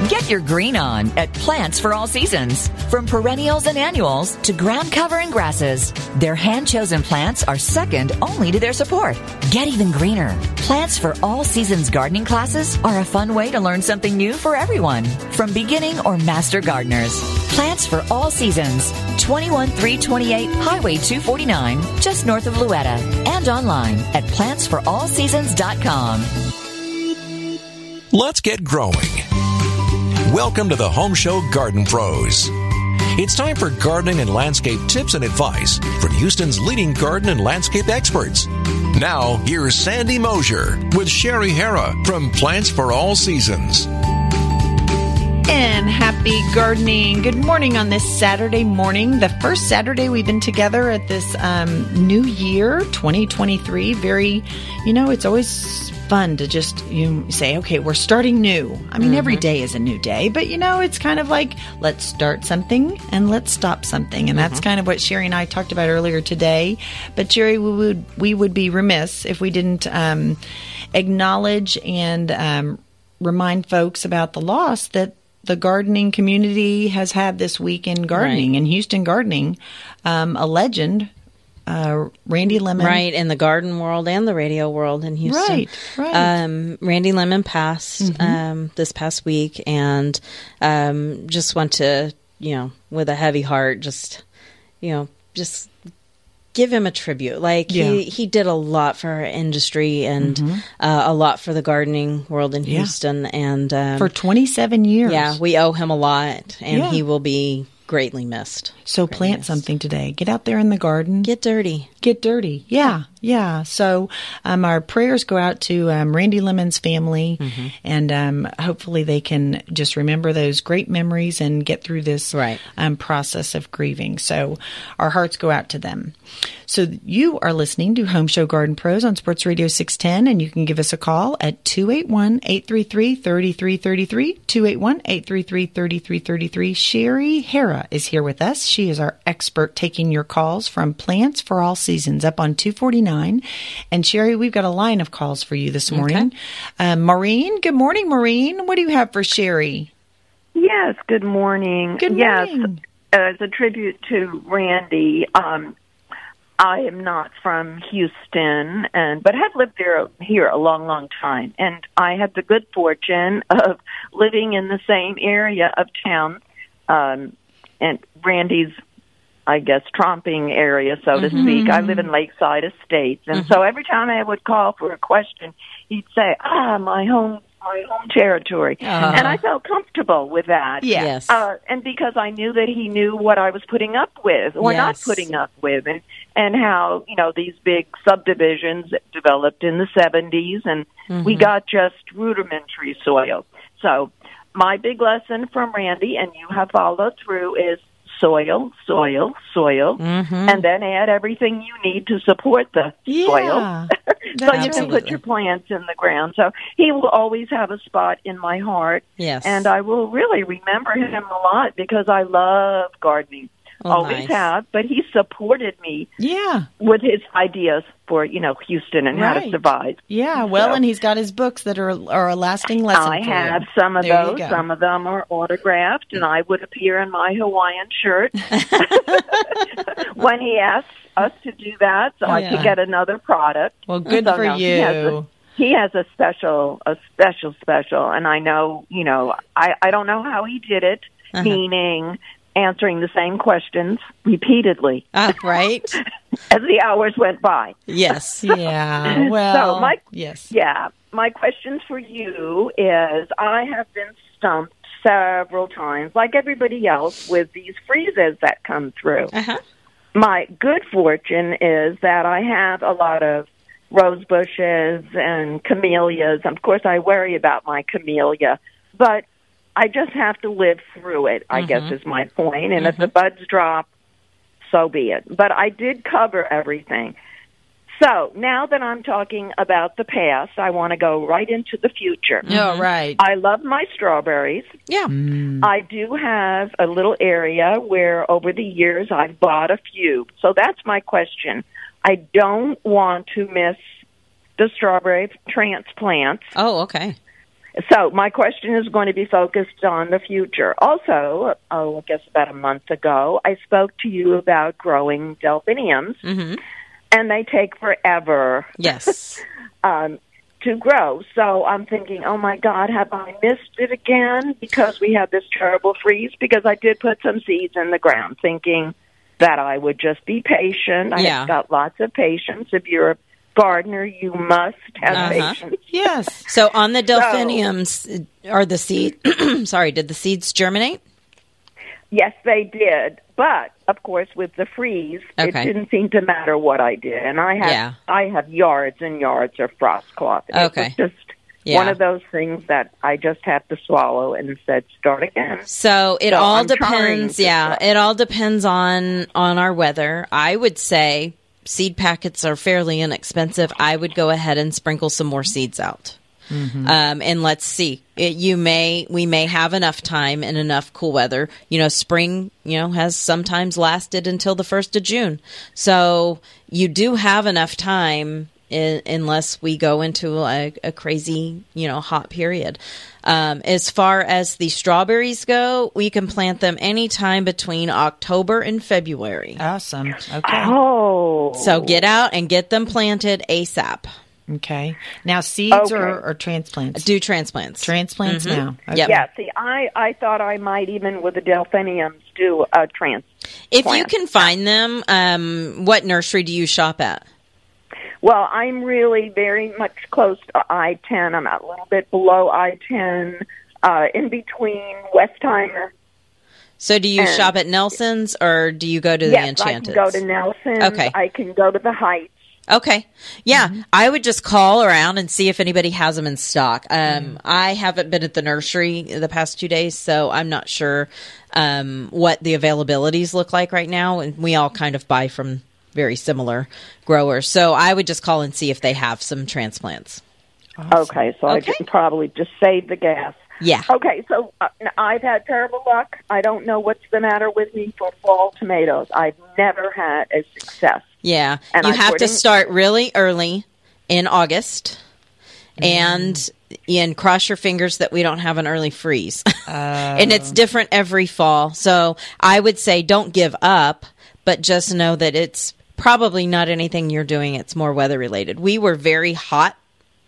Get your green on at Plants for All Seasons. From perennials and annuals to ground cover and grasses, their hand-chosen plants are second only to their support. Get even greener. Plants for All Seasons gardening classes are a fun way to learn something new for everyone, from beginning or master gardeners. Plants for All Seasons, 21328 Highway 249, just north of Louetta, and online at plantsforallseasons.com. Let's get growing. Welcome to the Home Show Garden Pros. It's time for gardening and landscape tips and advice from Houston's leading garden and landscape experts. Now, here's Sandy Mosier with Sherry Hara from Plants for All Seasons. And happy gardening. Good morning on this Saturday morning, the first Saturday we've been together at this new year, 2023. Very, it's always fun to just say, okay, we're starting new. I mean, every day is a new day, but it's kind of like, let's start something and let's stop something. And that's kind of what Sherry and I talked about earlier today. But Sherry, we would be remiss if we didn't acknowledge and remind folks about the loss that the gardening community has had this week in gardening, in Houston gardening. A legend, Randy Lemon. Right, in the garden world and the radio world in Houston. Right. Randy Lemon passed this past week, and just want to, with a heavy heart, just give him a tribute. He did a lot for our industry and a lot for the gardening world in Houston. And for 27 years. Yeah, we owe him a lot, and he will be greatly missed. So plant something today. Get out there in the garden. Get dirty. Get dirty. Yeah. So our prayers go out to Randy Lemon's family, and hopefully they can just remember those great memories and get through this process of grieving. So our hearts go out to them. So you are listening to Home Show Garden Pros on Sports Radio 610, and you can give us a call at 281-833-3333, 281-833-3333. Sherry Hara is here with us. She is our expert taking your calls from Plants for All Seasons up on 249. And Sherry, we've got a line of calls for you this morning. Maureen, good morning, Maureen. What do you have for Sherry? Yes, good morning. Good morning. Yes, as a tribute to Randy, I am not from Houston, but have lived here a long, long time. And I had the good fortune of living in the same area of town, and Randy's, I guess, tromping area, so to speak. I live in Lakeside Estates, and so every time I would call for a question, he'd say, my home territory. And I felt comfortable with that. Yes. And because I knew that he knew what I was putting up with or not putting up with, and how, these big subdivisions developed in the 70s, and we got just rudimentary soil. So my big lesson from Randy, and you have followed through, is soil, and then add everything you need to support the soil so you can put your plants in the ground. So he will always have a spot in my heart, and I will really remember him a lot because I love gardening. Always have, but he supported me with his ideas for, Houston and how to survive. Yeah, well, and he's got his books that are a lasting lesson I have some of those. Some of them are autographed, and I would appear in my Hawaiian shirt when he asks us to do that, so I could get another product. Well, good for you. He has a special, and I know, I don't know how he did it, meaning answering the same questions repeatedly. Right. As the hours went by. Yes. Yeah. Well, so my questions for you is, I have been stumped several times, like everybody else, with these freezes that come through. My good fortune is that I have a lot of rose bushes and camellias. Of course, I worry about my camellia, but I just have to live through it, I guess is my point. And if the buds drop, so be it. But I did cover everything. So now that I'm talking about the past, I want to go right into the future. Oh, right. I love my strawberries. Yeah. I do have a little area where over the years I've bought a few. So that's my question. I don't want to miss the strawberry transplants. Oh, okay. So my question is going to be focused on the future. Also, I guess about a month ago, I spoke to you about growing delphiniums, and they take forever. Yes. To grow. So I'm thinking, oh my God, have I missed it again because we had this terrible freeze? Because I did put some seeds in the ground thinking that I would just be patient. I've got lots of patience. If you're a gardener, you must have patience. Yes. So on the delphiniums, are the seed? Sorry, did the seeds germinate? Yes, they did. But of course, with the freeze, it didn't seem to matter what I did. And I have yards and yards of frost cloth. It was just one of those things that I just have to swallow and said, start again. So it all depends. It all depends on our weather. I would say seed packets are fairly inexpensive. I would go ahead and sprinkle some more seeds out. And let's see. We may have enough time and enough cool weather. Spring, has sometimes lasted until the 1st of June. So you do have enough time unless we go into a crazy, hot period. As far as the strawberries go, we can plant them anytime between October and February. Awesome. Okay. Oh. So get out and get them planted ASAP. Okay. Now, seeds or transplants? Do transplants. Transplants now. Okay. Yep. Yeah, see, I thought I might even with the delphiniums do a transplant. If you can find them, what nursery do you shop at? Well, I'm really very much close to I-10. I'm a little bit below I-10, in between Westheimer. So do you shop at Nelson's or do you go to the Enchanted? I can go to Nelson's. Okay. I can go to the Heights. Okay. Yeah. I would just call around and see if anybody has them in stock. I haven't been at the nursery the past 2 days, so I'm not sure what the availabilities look like right now. And we all kind of buy from very similar growers. So I would just call and see if they have some transplants. Awesome. Okay. So I can probably just save the gas. Yeah. Okay. So I've had terrible luck. I don't know what's the matter with me for fall tomatoes. I've never had a success. Yeah, and you have to start really early in August and cross your fingers that we don't have an early freeze. And it's different every fall. So I would say don't give up, but just know that it's probably not anything you're doing. It's more weather related. We were very hot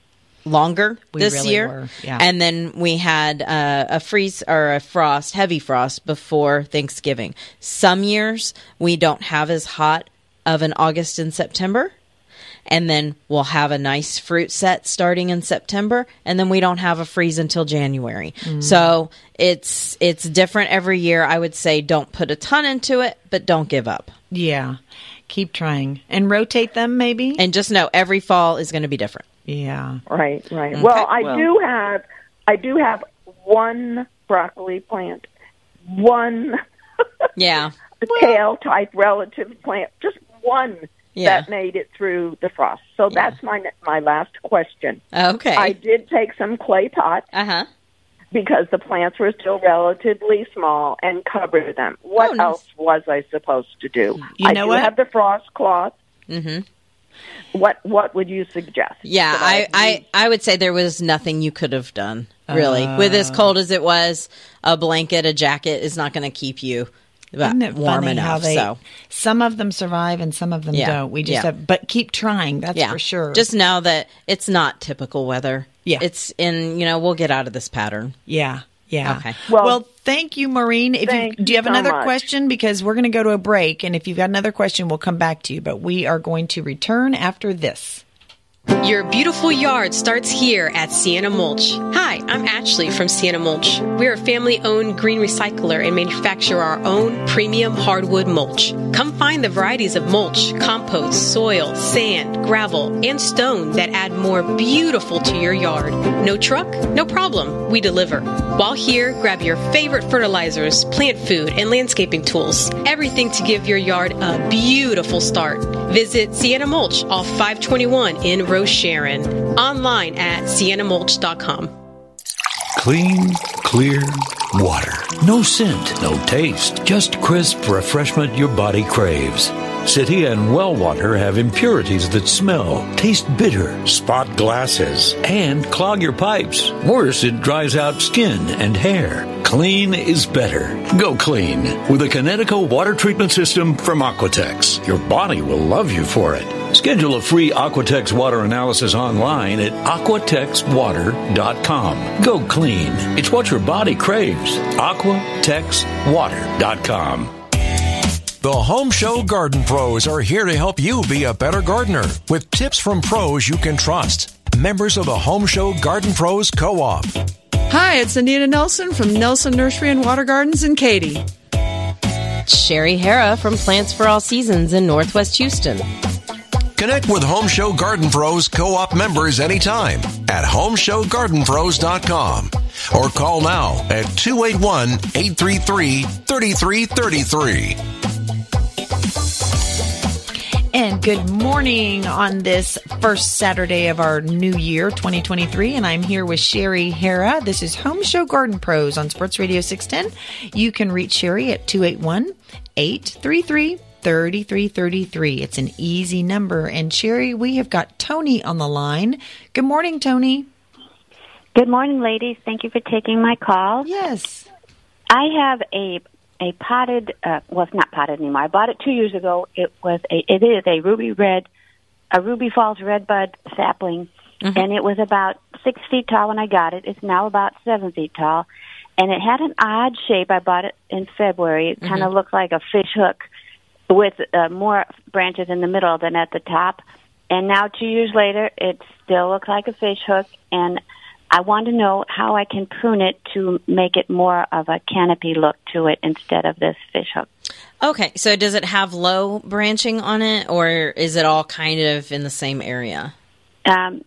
longer this year. Yeah. And then we had a freeze or a frost, heavy frost before Thanksgiving. Some years we don't have as hot of an August and September, and then we'll have a nice fruit set starting in September, and then we don't have a freeze until January. So it's different every year. I would say don't put a ton into it, but don't give up. Yeah. Keep trying. And rotate them maybe? And just know every fall is going to be different. Yeah. Right. Okay. Well, I do have one broccoli plant, one tail type relative plant, just one that made it through the frost. So that's my last question. Okay. I did take some clay pots because the plants were still relatively small and covered them. What else was I supposed to do? I do have the frost cloth. What would you suggest? Yeah, I would say there was nothing you could have done, really. With as cold as it was, a blanket, a jacket is not going to keep you warm enough. So some of them survive and some of them don't. We just have, but keep trying. That's for sure. Just know that it's not typical weather. Yeah, it's in. We'll get out of this pattern. Yeah. Yeah. Okay. Well, thank you, Maureen. Do you have another question? Because we're going to go to a break, and if you've got another question, we'll come back to you. But we are going to return after this. Your beautiful yard starts here at Sienna Mulch. Hi, I'm Ashley from Sienna Mulch. We're a family-owned green recycler and manufacture our own premium hardwood mulch. Come find the varieties of mulch, compost, soil, sand, gravel, and stone that add more beautiful to your yard. No truck? No problem. We deliver. While here, grab your favorite fertilizers, plant food, and landscaping tools. Everything to give your yard a beautiful start. Visit Sienna Mulch off 521 in Rose Sharon. Online at siennamulch.com. Clean, clear water. No scent, no taste. Just crisp refreshment your body craves. City and well water have impurities that smell, taste bitter, spot glasses, and clog your pipes. Worse, it dries out skin and hair. Clean is better. Go clean with a Connecticut water treatment system from Aquatex. Your body will love you for it. Schedule a free Aquatex water analysis online at aquatexwater.com. Go clean. It's what your body craves. aquatexwater.com. The Home Show Garden Pros are here to help you be a better gardener with tips from pros you can trust. Members of the Home Show Garden Pros Co-op. Hi, it's Anita Nelson from Nelson Nursery and Water Gardens in Katy. Sherry Hara from Plants for All Seasons in Northwest Houston. Connect with Home Show Garden Pros Co-op members anytime at homeshowgardenpros.com or call now at 281-833-3333. And good morning on this first Saturday of our new year, 2023. And I'm here with Sherry Hara. This is Home Show Garden Pros on Sports Radio 610. You can reach Sherry at 281-833-3333. It's an easy number. And Sherry, we have got Tony on the line. Good morning, Tony. Good morning, ladies. Thank you for taking my call. Yes. I have a potted, well, it's not potted anymore. I bought it 2 years ago. It is a Ruby Falls Redbud sapling, and it was about 6 feet tall when I got it. It's now about 7 feet tall, and it had an odd shape. I bought it in February. It kind of looked like a fish hook with more branches in the middle than at the top. And now 2 years later, it still looks like a fish hook, and I want to know how I can prune it to make it more of a canopy look to it instead of this fish hook. Okay, so does it have low branching on it, or is it all kind of in the same area? The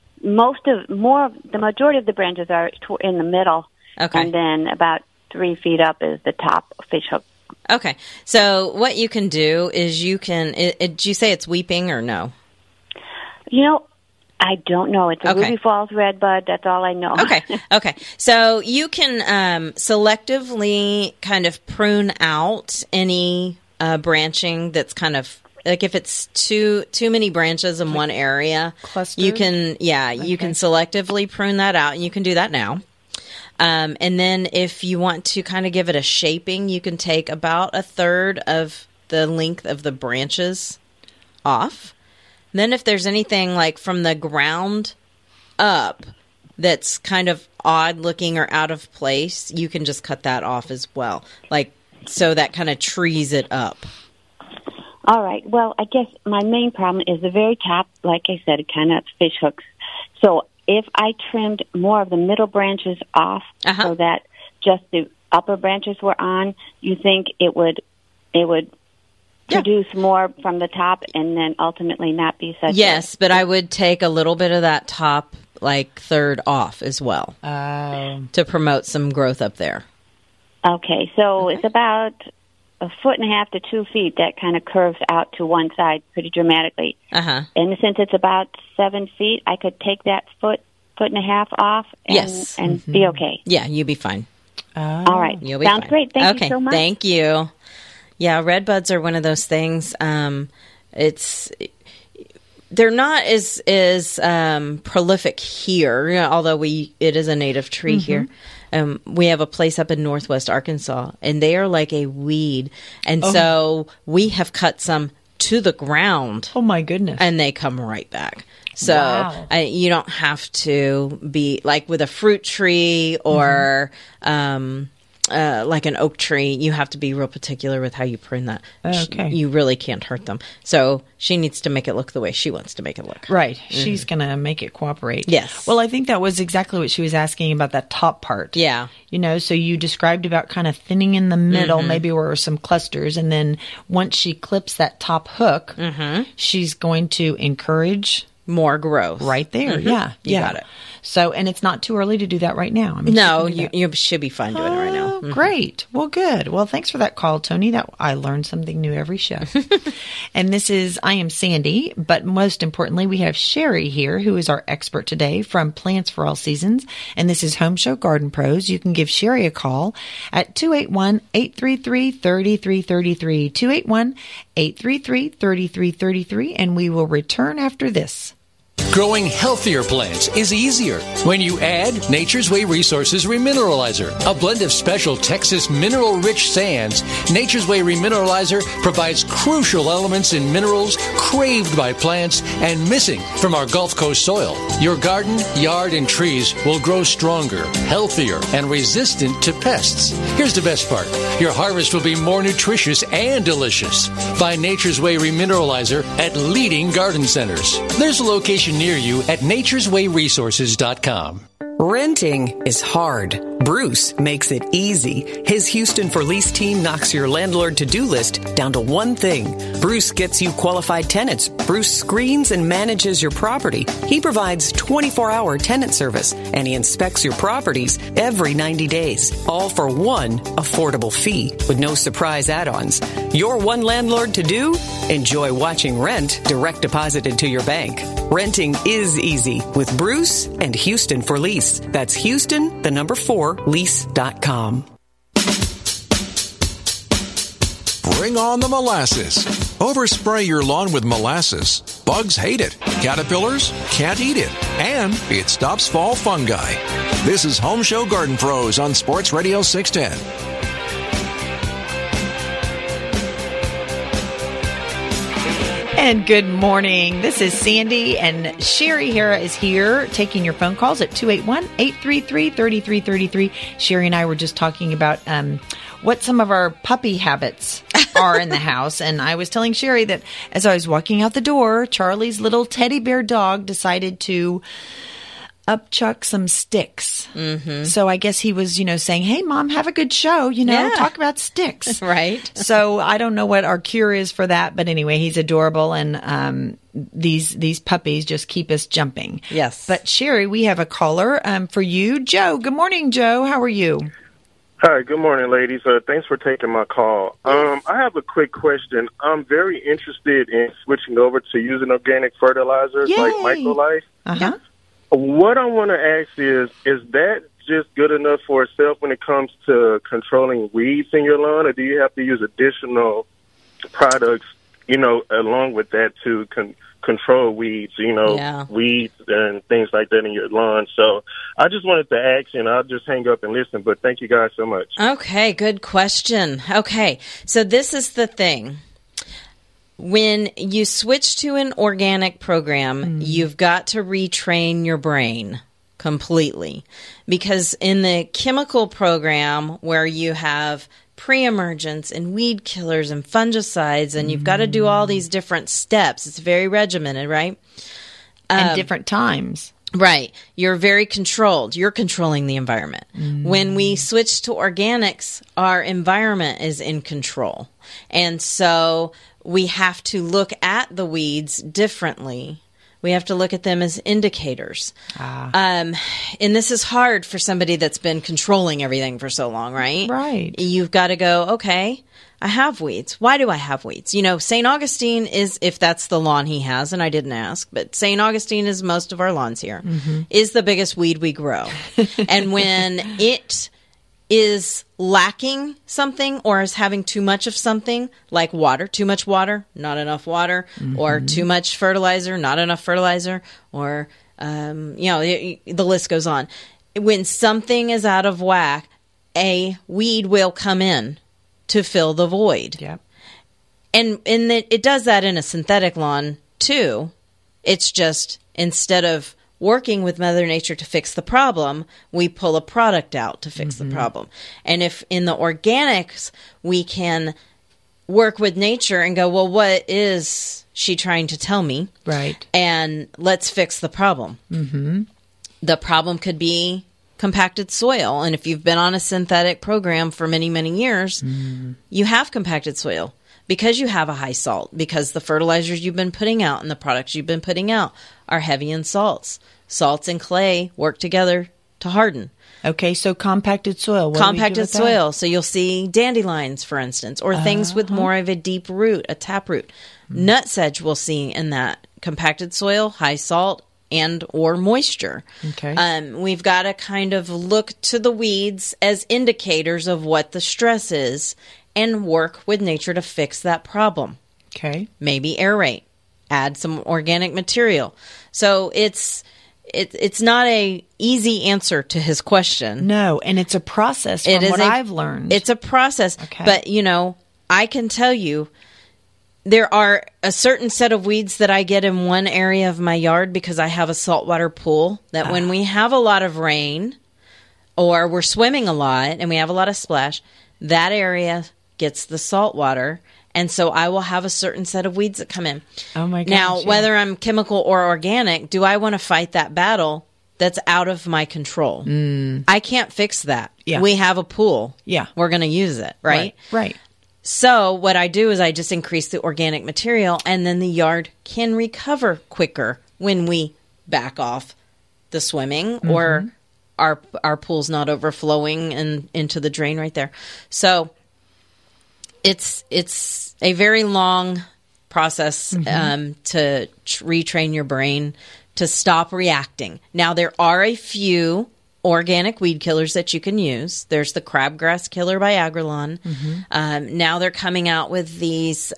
majority of the branches are in the middle, and then about 3 feet up is the top fish hook. Okay, so what you can do is you can. Did you say it's weeping or no? You know, I don't know. It's a Ruby Falls Redbud. That's all I know. Okay. So you can selectively kind of prune out any branching that's kind of like if it's too many branches in one area. Clustered? You can selectively prune that out, and you can do that now. And then if you want to kind of give it a shaping, you can take about a third of the length of the branches off. Then if there's anything like from the ground up that's kind of odd looking or out of place, you can just cut that off as well. Like, so that kind of trees it up. All right. Well, I guess my main problem is the very top, like I said, it kind of fish hooks. So if I trimmed more of the middle branches off so that just the upper branches were on, you think it would produce more from the top and then ultimately not be such but I would take a little bit of that top third off as well to promote some growth up there. Okay, so it's about 1.5 to 2 feet that kind of curves out to one side pretty dramatically. And since it's about 7 feet, I could take that foot and a half off and be okay. Yeah, you'll be fine. All right. You'll be Sounds fine. great. Thank you so much. Thank you. Yeah, redbuds are one of those things. They're not as prolific here, although it is a native tree here. We have a place up in Northwest Arkansas, and they are like a weed. And so we have cut some to the ground. Oh, my goodness. And they come right back. So you don't have to be like with a fruit tree or like an oak tree. You have to be real particular with how you prune that. You really can't hurt them. So she needs to make it look the way she wants to make it look. Right. She's going to make it cooperate. Yes. Well, I think that was exactly what she was asking about, that top part. Yeah. You know, so you described about kind of thinning in the middle, maybe where some clusters. And then once she clips that top hook, she's going to encourage more growth right there. Yeah. You got it. So, and it's not too early to do that right now. I mean, no, you should be fine doing it right now. Great. Well, good. Well, thanks for that call, Tony. That I learned something new every show. And I am Sandy, but most importantly, we have Sherry here, who is our expert today from Plants for All Seasons. And this is Home Show Garden Pros. You can give Sherry a call at 281-833-3333, 833-3333, and we will return after this. Growing healthier plants is easier when you add Nature's Way Resources Remineralizer, a blend of special Texas mineral-rich sands. Nature's Way Remineralizer provides crucial elements in minerals craved by plants and missing from our Gulf Coast soil. Your garden, yard, and trees will grow stronger, healthier, and resistant to pests. Here's the best part. Your harvest will be more nutritious and delicious. Find Nature's Way Remineralizer at leading garden centers. There's a location near you at natureswayresources.com. Renting is hard. Bruce makes it easy. His Houston for Lease team knocks your landlord to-do list down to one thing. Bruce gets you qualified tenants. Bruce screens and manages your property. He provides 24-hour tenant service, and he inspects your properties every 90 days, all for one affordable fee with no surprise add-ons. Your one landlord to do? Enjoy watching rent direct deposited to your bank. Renting is easy with Bruce and Houston for Lease. That's Houston, the number 4, lease.com. Bring on the molasses. Overspray your lawn with molasses. Bugs hate it. Caterpillars can't eat it. And it stops fall fungi. This is Home Show Garden Pros on Sports Radio 610. And good morning. This is Sandy, and Sherry Hara is here taking your phone calls at 281-833-3333. Sherry and I were just talking about what some of our puppy habits are in the house. And I was telling Sherry that as I was walking out the door, Charlie's little teddy bear dog decided to upchuck some sticks. Mm-hmm. So I guess he was, saying, hey, Mom, have a good show, talk about sticks. Right. So I don't know what our cure is for that. But anyway, he's adorable. And these puppies just keep us jumping. Yes. But Sherry, we have a caller for you. Joe. Good morning, Joe. How are you? Hi, good morning, ladies. Thanks for taking my call. I have a quick question. I'm very interested in switching over to using organic fertilizers like MicroLife. Uh-huh. What I want to ask is that just good enough for itself when it comes to controlling weeds in your lawn, or do you have to use additional products, along with that to control weeds, weeds and things like that in your lawn? So I just wanted to ask, and I'll just hang up and listen, but thank you guys so much. Okay, good question. Okay, so this is the thing. When you switch to an organic program, you've got to retrain your brain completely. Because in the chemical program where you have pre-emergence and weed killers and fungicides, and you've got to do all these different steps, it's very regimented, right? And different times. Right. You're very controlled. You're controlling the environment. When we switch to organics, our environment is in control. And so we have to look at the weeds differently. We have to look at them as indicators. And this is hard for somebody that's been controlling everything for so long, right? Right. You've got to go, okay, I have weeds. Why do I have weeds? St. Augustine is, if that's the lawn he has, and I didn't ask, but St. Augustine is most of our lawns here, is the biggest weed we grow. And when it is lacking something or is having too much of something, like water, too much water, not enough water, or too much fertilizer, not enough fertilizer, or, the list goes on. When something is out of whack, a weed will come in to fill the void. Yeah. And it does that in a synthetic lawn too. It's just instead of working with Mother Nature to fix the problem, we pull a product out to fix the problem. And if in the organics we can work with nature and go, well, what is she trying to tell me? Right. And let's fix the problem. The problem could be compacted soil. And if you've been on a synthetic program for many, many years, you have compacted soil because you have a high salt, because the fertilizers you've been putting out and the products you've been putting out are heavy in salts. Salts and clay work together to harden. Okay, so compacted soil. Compacted soil. So you'll see dandelions, for instance, or things with more of a deep root, a taproot. Nutsedge we'll see in that compacted soil, high salt, and or moisture. Okay. We've got to kind of look to the weeds as indicators of what the stress is and work with nature to fix that problem. Okay. Maybe aerate. Add some organic material. So it's not a easy answer to his question. No, and it's a process from what I've learned. It's a process. Okay. But, I can tell you there are a certain set of weeds that I get in one area of my yard because I have a saltwater pool that when we have a lot of rain or we're swimming a lot and we have a lot of splash, that area gets the salt water. And so I will have a certain set of weeds that come in. Oh, my gosh. Now, whether I'm chemical or organic, do I want to fight that battle? That's out of my control. I can't fix that. Yeah. We have a pool. Yeah. We're going to use it, right? Right. So what I do is I just increase the organic material, and then the yard can recover quicker when we back off the swimming or our pool's not overflowing and into the drain right there. So it's a very long process to retrain your brain to stop reacting. Now, there are a few organic weed killers that you can use. There's the crabgrass killer by Agrelon. Now they're coming out with these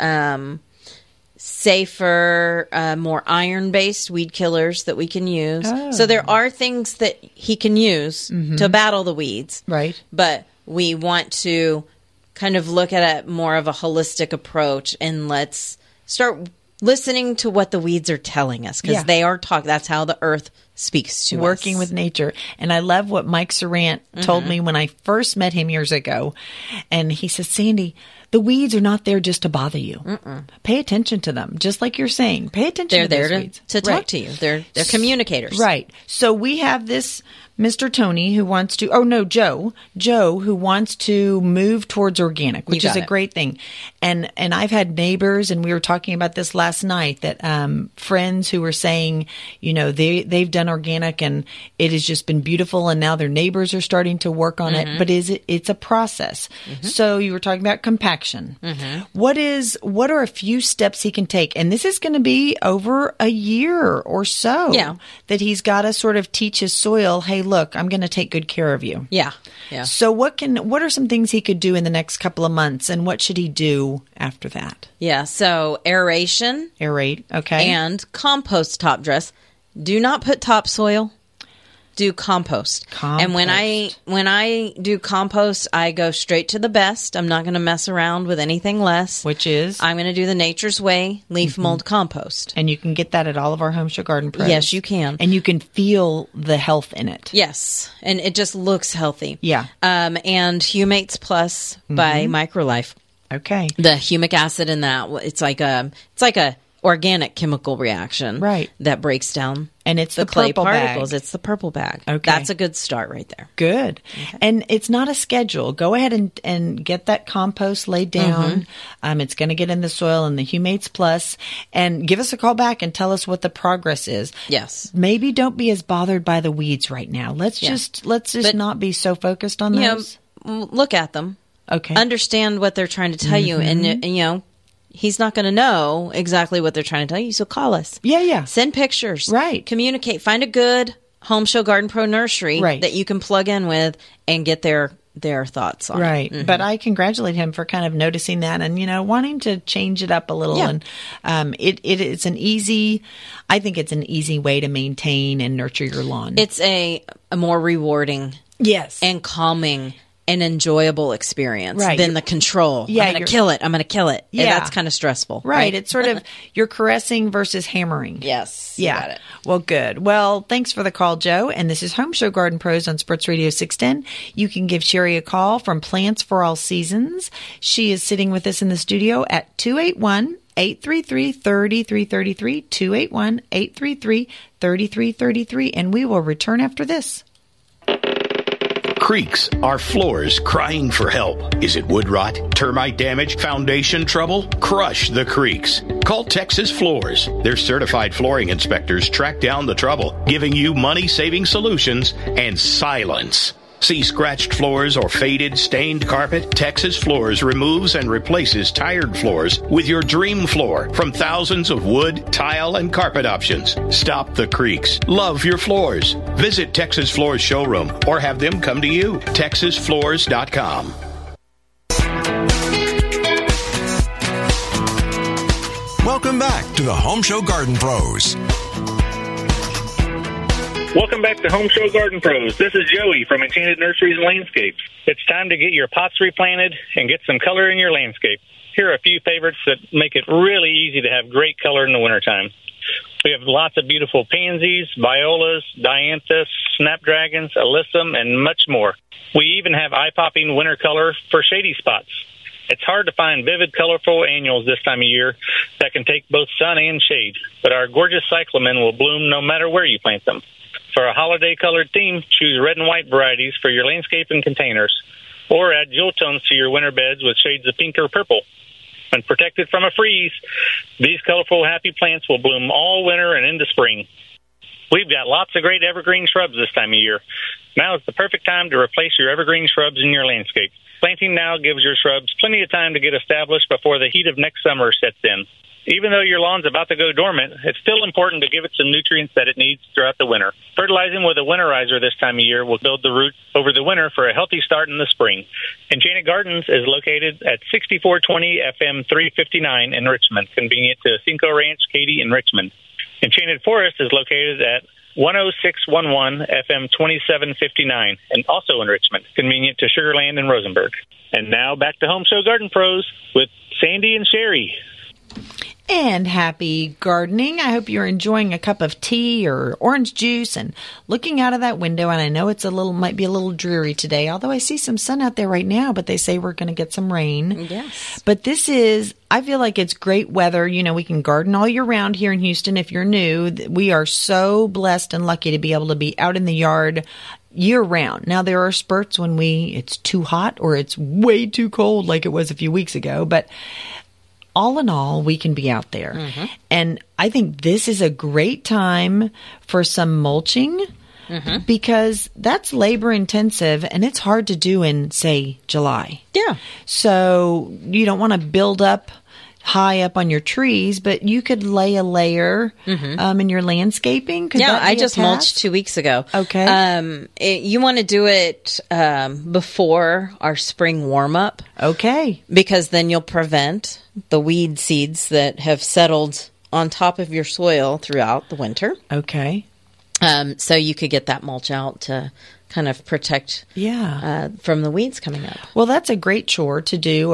safer, more iron-based weed killers that we can use. So there are things that he can use to battle the weeds. Right. But we want to kind of look at it more of a holistic approach, and let's start listening to what the weeds are telling us, because they are talking. That's how the earth speaks to us. Working with nature. And I love what Mike Serrant told me when I first met him years ago. And he says, Sandy, the weeds are not there just to bother you. Pay attention to them. Just like you're saying. Pay attention to those weeds. To talk to you. They're communicators. Right. So we have this Mr. Tony who wants to, Joe who wants to move towar's organic, which is a great thing. And I've had neighbors, and we were talking about this last night, that friends who were saying, they've done organic and it has just been beautiful, and now their neighbors are starting to work on it. But it's a process. So you were talking about compaction. What are a few steps he can take? And this is going to be over a year or so that he's got to sort of teach his soil, hey, look, I'm going to take good care of you. Yeah. So what are some things he could do in the next couple of months, and what should he do after that? Yeah. So aerate. Okay. And compost top dress. Do not put topsoil. Do compost. And when I do compost, I go straight to the best. I'm not going to mess around with anything less. Which is? I'm going to do the Nature's Way leaf mold compost. And you can get that at all of our Home Show Garden Pros. Yes, you can. And you can feel the health in it. Yes. And it just looks healthy. Yeah. And Humates Plus by Microlife. Okay. The humic acid in that, it's like a organic chemical reaction. Right. That breaks down. And it's the clay purple particles. bag. It's the purple bag. Okay. That's a good start right there. Good. Okay. And it's not a schedule. Go ahead and get that compost laid down. It's going to get in the soil and the Humates Plus. And give us a call back and tell us what the progress is. Yes. Maybe don't be as bothered by the weeds right now. Let's just not be so focused on those. Look at them. Okay. Understand what they're trying to tell you. And he's not going to know exactly what they're trying to tell you, so call us. Yeah. Send pictures. Right. Communicate. Find a good Home Show Garden Pro nursery that you can plug in with and get their thoughts on it. Right. But I congratulate him for kind of noticing that and, wanting to change it up a little. Yeah. And it's I think it's an easy way to maintain and nurture your lawn. It's a more rewarding and calming an enjoyable experience than the control. Yeah, I'm going to kill it. Yeah. And that's kind of stressful. Right. It's sort of you're caressing versus hammering. Yes. Yeah. Got it. Well, good. Well, thanks for the call, Joe. And this is Home Show Garden Pros on Sports Radio 610. You can give Sherry a call from Plants for All Seasons. She is sitting with us in the studio at 281-833-3333, 281-833-3333. And we will return after this. Creeks are floors crying for help. Is it wood rot, termite damage, foundation trouble? Crush the creeks. Call Texas Floors. Their certified flooring inspectors track down the trouble, giving you money-saving solutions and silence. See scratched floors or faded, stained carpet? Texas Floors removes and replaces tired floors with your dream floor from thousands of wood, tile, and carpet options. Stop the creaks. Love your floors. Visit Texas Floors showroom or have them come to you. TexasFloors.com. Welcome back to the Home Show Garden Pros. Welcome back to Home Show Garden Pros. This is Joey from Enchanted Nurseries and Landscapes. It's time to get your pots replanted and get some color in your landscape. Here are a few favorites that make it really easy to have great color in the wintertime. We have lots of beautiful pansies, violas, dianthus, snapdragons, alyssum, and much more. We even have eye-popping winter color for shady spots. It's hard to find vivid, colorful annuals this time of year that can take both sun and shade, but our gorgeous cyclamen will bloom no matter where you plant them. For a holiday-colored theme, choose red and white varieties for your landscaping containers, or add jewel tones to your winter beds with shades of pink or purple. When protected from a freeze, these colorful, happy plants will bloom all winter and into spring. We've got lots of great evergreen shrubs this time of year. Now is the perfect time to replace your evergreen shrubs in your landscape. Planting now gives your shrubs plenty of time to get established before the heat of next summer sets in. Even though your lawn's about to go dormant, it's still important to give it some nutrients that it needs throughout the winter. Fertilizing with a winterizer this time of year will build the roots over the winter for a healthy start in the spring. Enchanted Gardens is located at 6420 FM 359 in Richmond, convenient to Cinco Ranch, Katy, and Richmond. Enchanted Forest is located at 10611 FM 2759 and also in Richmond, convenient to Sugar Land and Rosenberg. And now back to Home Show Garden Pros with Sandy and Sherry. And happy gardening. I hope you're enjoying a cup of tea or orange juice and looking out of that window. And I know might be a little dreary today, although I see some sun out there right now, but they say we're going to get some rain. Yes. But I feel like it's great weather. You know, we can garden all year round here in Houston. If you're new, we are so blessed and lucky to be able to be out in the yard year round. Now, there are spurts when it's too hot or it's way too cold like it was a few weeks ago, but all in all, we can be out there. Mm-hmm. And I think this is a great time for some mulching because that's labor intensive and it's hard to do in, say, July. Yeah. So you don't want to build up high up on your trees, but you could lay a layer in your landscaping. Could that be I just mulched 2 weeks ago. Okay. You want to do it before our spring warm up. Okay. Because then you'll prevent the weed seeds that have settled on top of your soil throughout the winter. Okay. So you could get that mulch out to kind of protect from the weeds coming up. Well, that's a great chore to do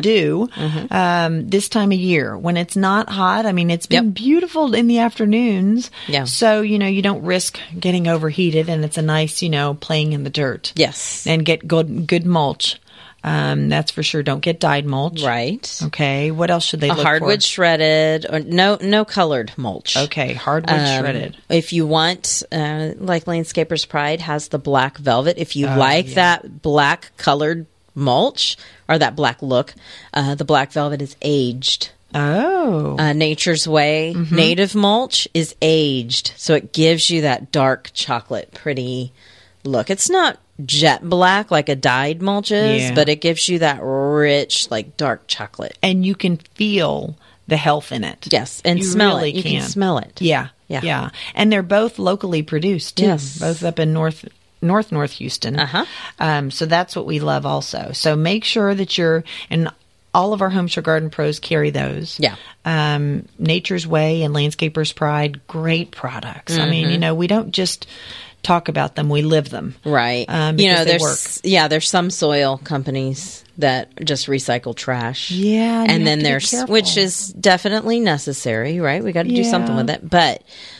this time of year when it's not hot. I mean, it's been beautiful in the afternoons. Yeah. So, you don't risk getting overheated and it's a nice, playing in the dirt. Yes. And get good mulch. That's for sure. Don't get dyed mulch. Right. Okay. What else should they look for? Hardwood shredded or no colored mulch. Okay. Hardwood shredded. If you want, like Landscapers Pride has the black velvet. If you that black colored mulch or that black look, the black velvet is aged. Oh. Nature's Way native mulch is aged. So it gives you that dark chocolate pretty look. It's not jet black like a dyed mulch is, but it gives you that rich, like dark chocolate. And you can feel the health in it. Yes, and you smell really it. You can smell it. Yeah. And they're both locally produced, too. Yes. Both up in North Houston. So that's what we love also. So make sure that and all of our Home Show Garden Pros carry those. Yeah. Nature's Way and Landscapers Pride, great products. I mean, we don't just talk about them, we live them. Right. There's some soil companies that just recycle trash. Yeah. And then which is definitely necessary, right? We got to do something with it. But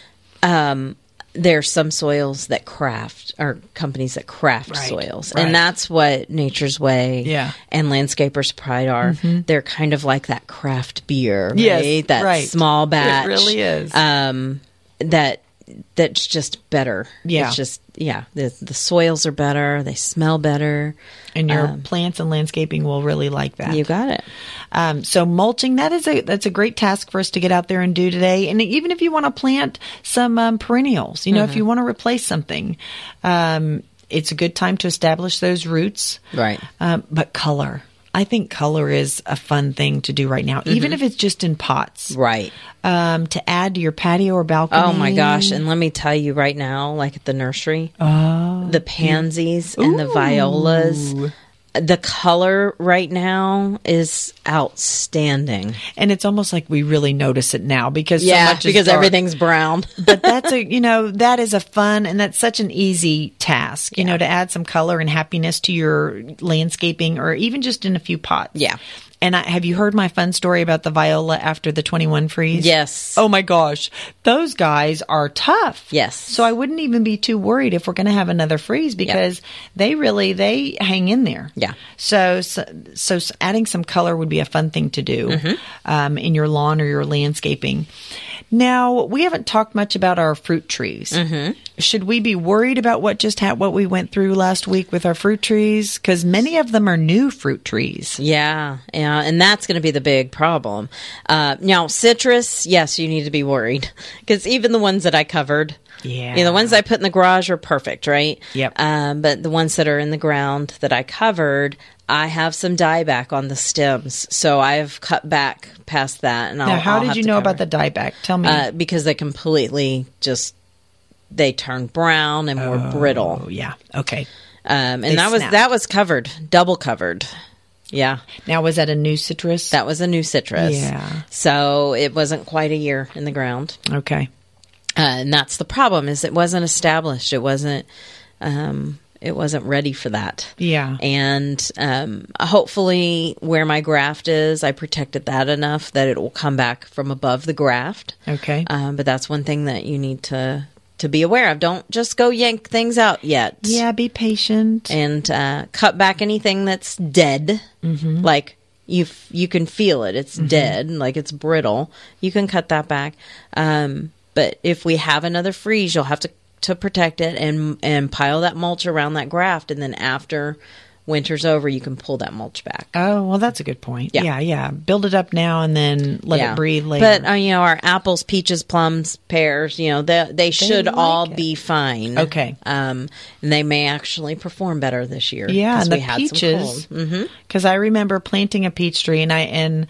there's some soils that companies that craft soils. Right. And that's what Nature's Way and Landscapers Pride are. They're kind of like that craft beer, right? Yes, that small batch. It really is. That's just better. Yeah. It's just, the soils are better. They smell better. And your plants and landscaping will really like that. You got it. So mulching, that's a great task for us to get out there and do today. And even if you want to plant some perennials, if you want to replace something, it's a good time to establish those roots. Right. But color. I think color is a fun thing to do right now, even if it's just in pots. Right. To add to your patio or balcony. Oh, my gosh. And let me tell you right now, like at the nursery, the pansies and the violas, the color right now is outstanding. And it's almost like we really notice it now because so much is because dark. everything's brown. But that's that is a fun, and that's such an easy task, to add some color and happiness to your landscaping or even just in a few pots. Yeah. And have you heard my fun story about the viola after the 21 freeze? Yes. Oh my gosh. Those guys are tough. Yes. So I wouldn't even be too worried if we're going to have another freeze because they hang in there. Yeah. So adding some color would be a fun thing to do in your lawn or your landscaping. Now, we haven't talked much about our fruit trees. Mm-hmm. Should we be worried about what we went through last week with our fruit trees? Because many of them are new fruit trees. Yeah, and that's going to be the big problem. Now, citrus, yes, you need to be worried because even the ones that I covered, the ones I put in the garage are perfect, right? Yep. But the ones that are in the ground that I covered, I have some dieback on the stems, so I've cut back past that. And now, how did you know about the dieback? Tell me. Because they completely they turn brown and more brittle. Yeah. Okay. And that was covered, double covered. Yeah. Now, was that a new citrus? That was a new citrus. Yeah. So it wasn't quite a year in the ground. Okay. And that's the problem is it wasn't established. It wasn't ready for that. Yeah. And hopefully where my graft is, I protected that enough that it will come back from above the graft. Okay. But that's one thing that you need to be aware of. Don't just go yank things out yet. Yeah, be patient. And cut back anything that's dead. Mm-hmm. Like you can feel it. It's dead, like it's brittle. You can cut that back. But if we have another freeze, you'll have to protect it and pile that mulch around that graft. And then after winter's over, you can pull that mulch back. Oh, well, that's a good point. Yeah. Build it up now and then let it breathe later. But, our apples, peaches, plums, pears, they should all be fine. Okay. And they may actually perform better this year. Yeah, and the peaches. Because I remember planting a peach tree and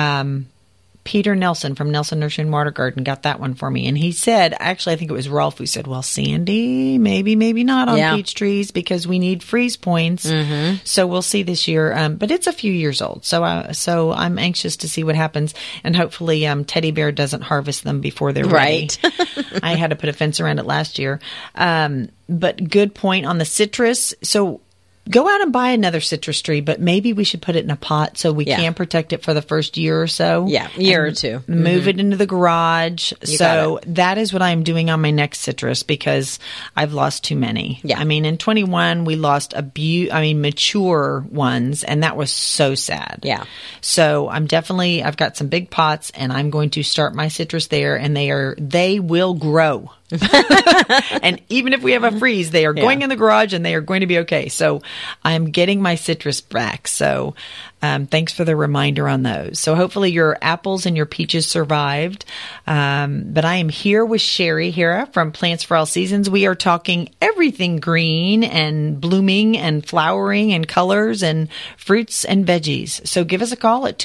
Peter Nelson from Nelson Nursery and Water Garden got that one for me. And he said, actually, I think it was Rolf who said, well, Sandy, maybe not on peach trees because we need freeze points. Mm-hmm. So we'll see this year. But it's a few years old. So I'm anxious to see what happens. And hopefully Teddy Bear doesn't harvest them before they're ready. Right. I had to put a fence around it last year. But good point on the citrus. So go out and buy another citrus tree, but maybe we should put it in a pot so we can protect it for the first year or so. Yeah, year or two. Move it into the garage. So that is what I'm doing on my next citrus because I've lost too many. Yeah. I mean, in 21, we lost mature ones, and that was so sad. Yeah. So I've got some big pots, and I'm going to start my citrus there, and they will grow. And even if we have a freeze, they are going in the garage and they are going to be okay. So I'm getting my citrus back. So thanks for the reminder on those. So hopefully your apples and your peaches survived. But I am here with Sherry Hera from Plants for All Seasons. We are talking everything green and blooming and flowering and colors and fruits and veggies. So give us a call at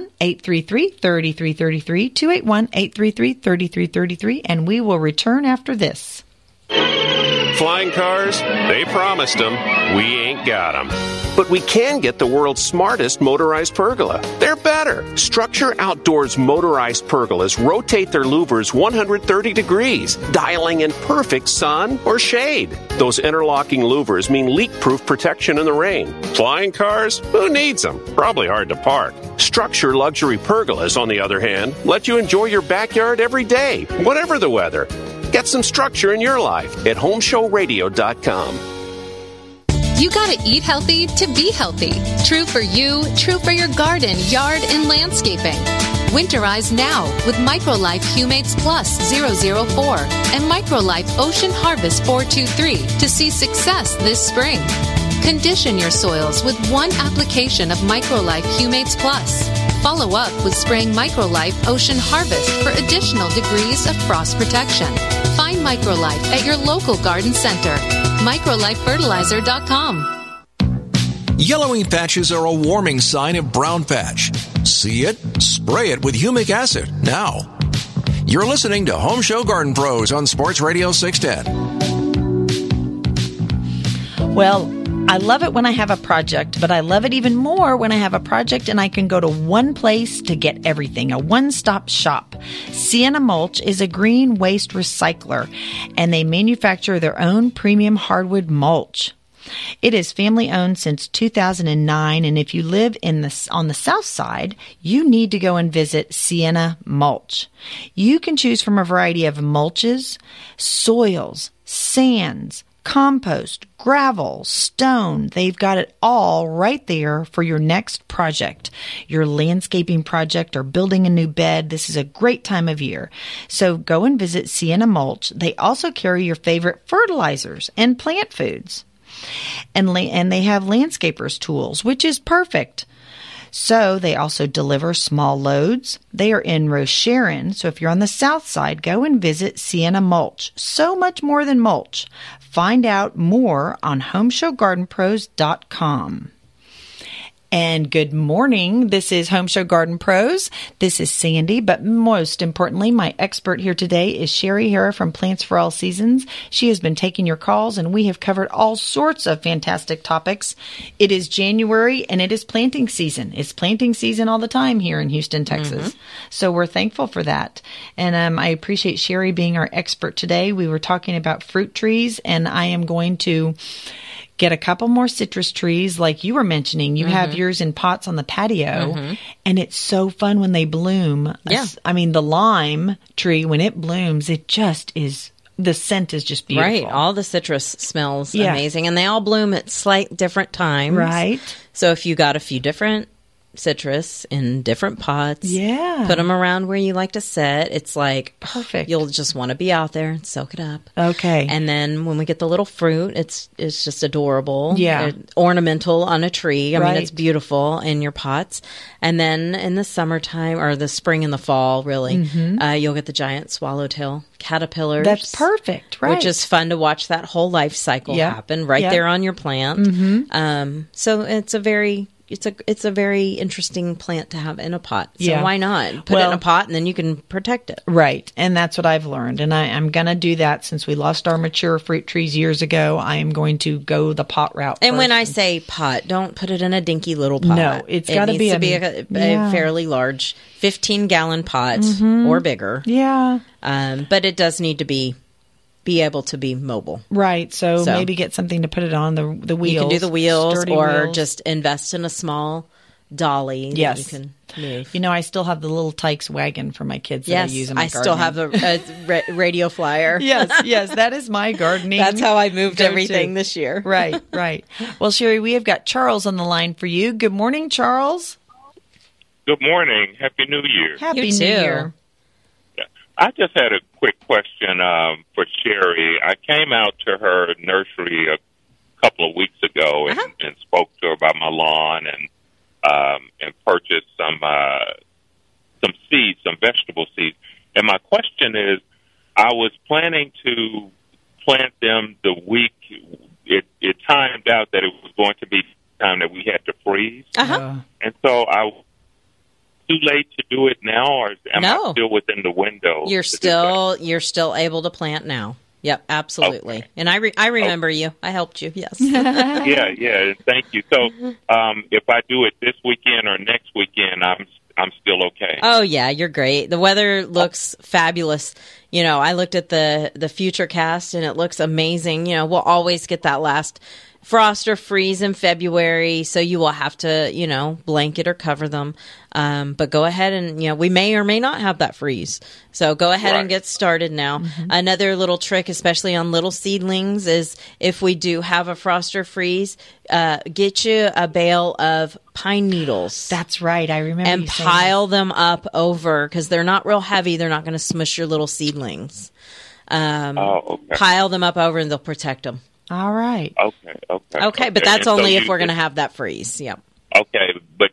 281-833-3333, 281-833-3333, and we will return after this. Flying cars? They promised them. We ain't got them. But we can get the world's smartest motorized pergola. They're better. Structure Outdoors motorized pergolas rotate their louvers 130 degrees, dialing in perfect sun or shade. Those interlocking louvers mean leak-proof protection in the rain. Flying cars? Who needs them? Probably hard to park. Structure luxury pergolas, on the other hand, let you enjoy your backyard every day, whatever the weather. Get some structure in your life at homeshowradio.com. You gotta eat healthy to be healthy. True for you, true for your garden, yard, and landscaping. Winterize now with MicroLife Humates Plus 004 and MicroLife Ocean Harvest 423 to see success this spring. Condition your soils with one application of MicroLife Humates Plus. Follow up with spraying MicroLife Ocean Harvest for additional degrees of frost protection. Find MicroLife at your local garden center. MicroLifeFertilizer.com. Yellowing patches are a warning sign of brown patch. See it? Spray it with humic acid now. You're listening to Home Show Garden Pros on Sports Radio 610. Well, I love it when I have a project, but I love it even more when I have a project and I can go to one place to get everything, a one-stop shop. Sienna Mulch is a green waste recycler, and they manufacture their own premium hardwood mulch. It is family-owned since 2009, and if you live on the south side, you need to go and visit Sienna Mulch. You can choose from a variety of mulches, soils, sands, compost, gravel, stone. They've got it all right there for your next project. Your landscaping project or building a new bed. This is a great time of year. So go and visit Sienna Mulch. They also carry your favorite fertilizers and plant foods. And they have landscapers tools, which is perfect. So they also deliver small loads. They are in Rocheron. So if you're on the south side, go and visit Sienna Mulch. So much more than mulch. Find out more on HomeshowGardenPros.com. And good morning. This is Home Show Garden Pros. This is Sandy, but most importantly, my expert here today is Sherry Hara from Plants for All Seasons. She has been taking your calls, and we have covered all sorts of fantastic topics. It is January, and it is planting season. It's planting season all the time here in Houston, Texas. Mm-hmm. So we're thankful for that. And I appreciate Sherry being our expert today. We were talking about fruit trees, and I am going to get a couple more citrus trees like you were mentioning. You have yours in pots on the patio, and it's so fun when they bloom. Yeah. I mean, the lime tree, when it blooms, it just is, the scent is just beautiful. Right. All the citrus smells amazing, and they all bloom at slight different times. Right. So if you got a few different citrus in different pots, put them around where you like to sit, it's like perfect. You'll just want to be out there and soak it up. Okay. And then when we get the little fruit, it's just adorable. Yeah. Ornamental on a tree. I Right. mean, it's beautiful in your pots. And then in the summertime, or the spring and the fall, really, you'll get the giant swallowtail caterpillars. That's perfect, right. Which is fun to watch that whole life cycle happen right there on your plant. So it's a very interesting plant to have in a pot. So why not put it in a pot, and then you can protect it. Right. And that's what I've learned. And I'm going to do that. Since we lost our mature fruit trees years ago, I am going to go the pot route And first. when I say pot, don't put it in a dinky little pot. No, it's got to be a fairly large 15-gallon pot or bigger. Yeah. But it does need to be able to be mobile. Right. So maybe get something to put it on the wheels. You can do the wheels, sturdy or wheels. just invest in a small dolly that you can move. You know, I still have the little Tykes wagon for my kids that I use in my garden. Still have a radio flyer. Yes, that is my gardening. That's how I moved go-to. everything this year. Right. Well, Sherry, we have got Charles on the line for you. Good morning, Charles. Good morning. Happy New Year. Happy New Year. I just had a quick question for Sherry. I came out to her nursery a couple of weeks ago and spoke to her about my lawn and purchased some seeds, some vegetable seeds. And my question is, I was planning to plant them the week it timed out that it was going to be time that we had to freeze, and so I. Too late to do it now, or am I still within the window? You're still able to plant now. Yep, absolutely. Okay. And I remember you. I helped you. Yes. yeah. Thank you. So, if I do it this weekend or next weekend, I'm still okay. Oh yeah, you're great. The weather looks fabulous. You know, I looked at the future cast and it looks amazing. You know, we'll always get that last frost or freeze in February, so you will have to, blanket or cover them. But go ahead and, we may or may not have that freeze. So go ahead and get started now. Another little trick, especially on little seedlings, is if we do have a frost or freeze, get you a bale of pine needles. That's right. I remember. And pile them up over, because they're not real heavy. They're not going to smush your little seedlings. Pile them up over and they'll protect them. All right. Okay, but that's only if we're going to have that freeze. Yep. Okay, but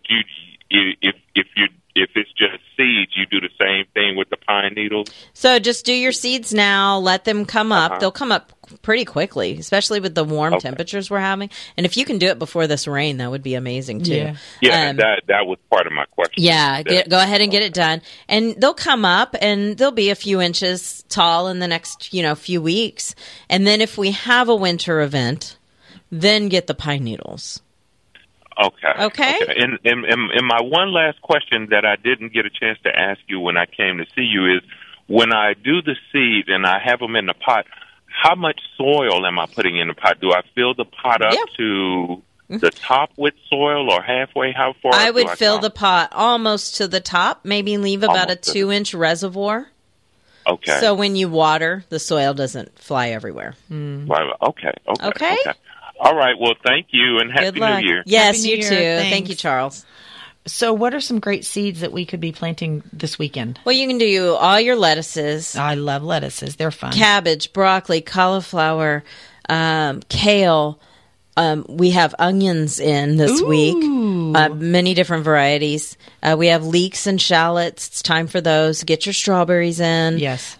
if it's just seeds, you do the same thing with the pine needles. So just do your seeds now. Let them come up. They'll come up pretty quickly, especially with the warm temperatures we're having. And if you can do it before this rain, that would be amazing too. Yeah, that was part of my question. Yeah, go ahead and get it done, and they'll come up and they'll be a few inches tall in the next few weeks. And then if we have a winter event, then get the pine needles. Okay. And my one last question that I didn't get a chance to ask you when I came to see you is, when I do the seeds and I have them in the pot, how much soil am I putting in the pot? Do I fill the pot up to the top with soil, or halfway? How far? I would fill the pot almost to the top, maybe leave about a 2-inch reservoir. Okay. So when you water, the soil doesn't fly everywhere. Okay. All right. Well, thank you, and Happy New Year. Yes, Happy you New too. Year. Thank you, Charles. So what are some great seeds that we could be planting this weekend? Well, you can do all your lettuces. I love lettuces. They're fun. Cabbage, broccoli, cauliflower, kale. We have onions in this week, many different varieties. We have leeks and shallots. It's time for those. Get your strawberries in. Yes.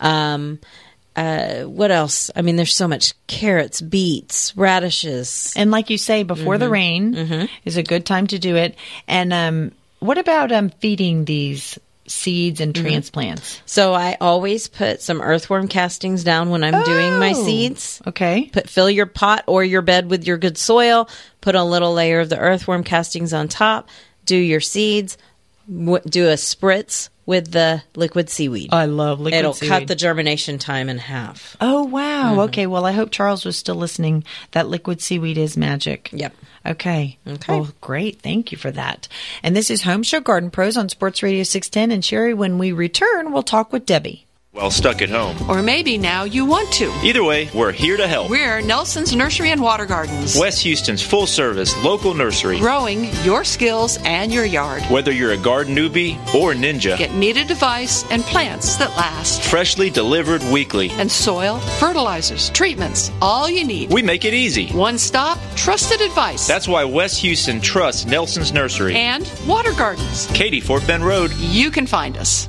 What else? I mean, there's so much. Carrots, beets, radishes. And like you say, before the rain is a good time to do it. And what about feeding these seeds and transplants? So I always put some earthworm castings down when I'm doing my seeds. Okay. Fill your pot or your bed with your good soil. Put a little layer of the earthworm castings on top. Do your seeds. Do a spritz with the liquid seaweed. I love liquid seaweed. It'll cut the germination time in half. Oh, wow. Okay. Well, I hope Charles was still listening. That liquid seaweed is magic. Yep. Okay. Well, great. Thank you for that. And this is Home Show Garden Pros on Sports Radio 610. And Sherry, when we return, we'll talk with Debbie. Well, stuck at home. Or maybe now you want to. Either way, we're here to help. We're Nelson's Nursery and Water Gardens. West Houston's full-service local nursery. Growing your skills and your yard. Whether you're a garden newbie or ninja. Get needed advice and plants that last. Freshly delivered weekly. And soil, fertilizers, treatments, all you need. We make it easy. One stop, trusted advice. That's why West Houston trusts Nelson's Nursery. And Water Gardens. Katy, Fort Bend Road. You can find us.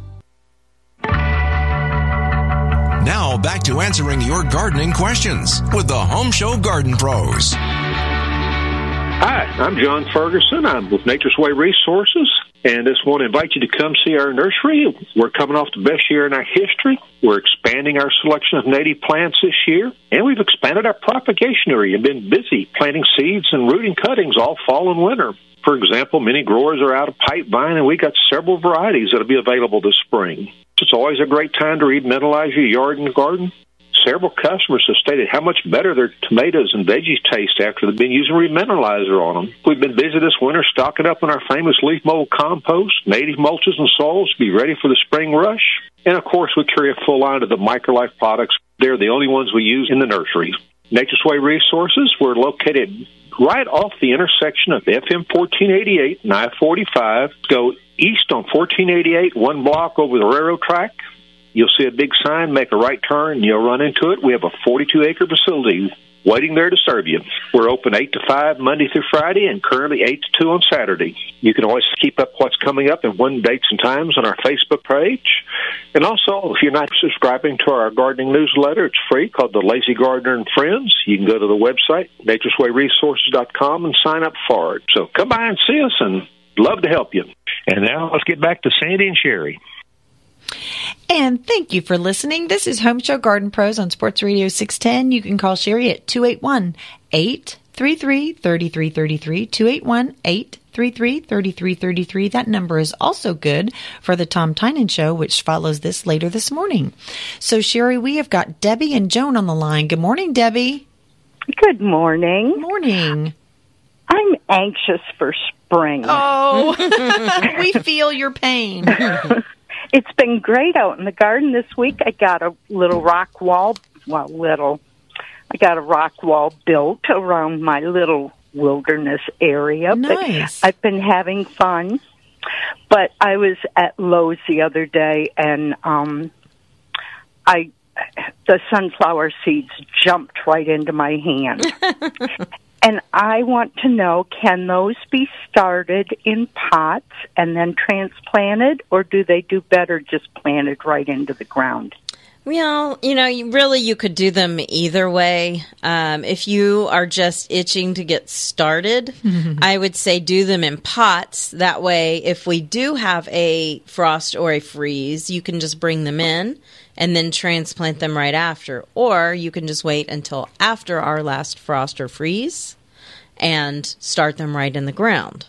Now back to answering your gardening questions with the Home Show Garden Pros. Hi, I'm John Ferguson. I'm with Nature's Way Resources, and just want to invite you to come see our nursery. We're coming off the best year in our history. We're expanding our selection of native plants this year, and we've expanded our propagation area and been busy planting seeds and rooting cuttings all fall and winter. For example, many growers are out of pipe vine, and we got several varieties that will be available this spring. It's always a great time to remineralize your yard and garden. Several customers have stated how much better their tomatoes and veggies taste after they've been using remineralizer on them. We've been busy this winter stocking up on our famous leaf mold compost, native mulches and soils to be ready for the spring rush. And, of course, we carry a full line of the Microlife products. They're the only ones we use in the nursery. Nature's Way Resources, we're located right off the intersection of FM 1488 and I-45. Go east on 1488, one block over the railroad track. You'll see a big sign, make a right turn, and you'll run into it. We have a 42-acre facility waiting there to serve you. We're open 8 to 5 Monday through Friday and currently 8 to 2 on Saturday. You can always keep up what's coming up and when dates and times on our Facebook page. And also, if you're not subscribing to our gardening newsletter, it's free, called The Lazy Gardener and Friends. You can go to the website, natureswayresources.com, and sign up for it. So come by and see us, and love to help you. And now let's get back to Sandy and Sherry. And thank you for listening. This is Home Show Garden Pros on Sports Radio 610. You can call Sherry at 281-833-3333, 281-833-3333. That number is also good for the Tom Tynan Show, which follows this later this morning. So, Sherry, we have got Debbie and Joan on the line. Good morning, Debbie. Good morning. Morning. I'm anxious for spring. Oh, we feel your pain. It's been great out in the garden this week. I got a little rock wall, I got a rock wall built around my little wilderness area. Nice. But I've been having fun. But I was at Lowe's the other day, and the sunflower seeds jumped right into my hand. And I want to know, can those be started in pots and then transplanted, or do they do better just planted right into the ground? Well, you could do them either way. If you are just itching to get started, I would say do them in pots. That way, if we do have a frost or a freeze, you can just bring them in and then transplant them right after. Or you can just wait until after our last frost or freeze and start them right in the ground.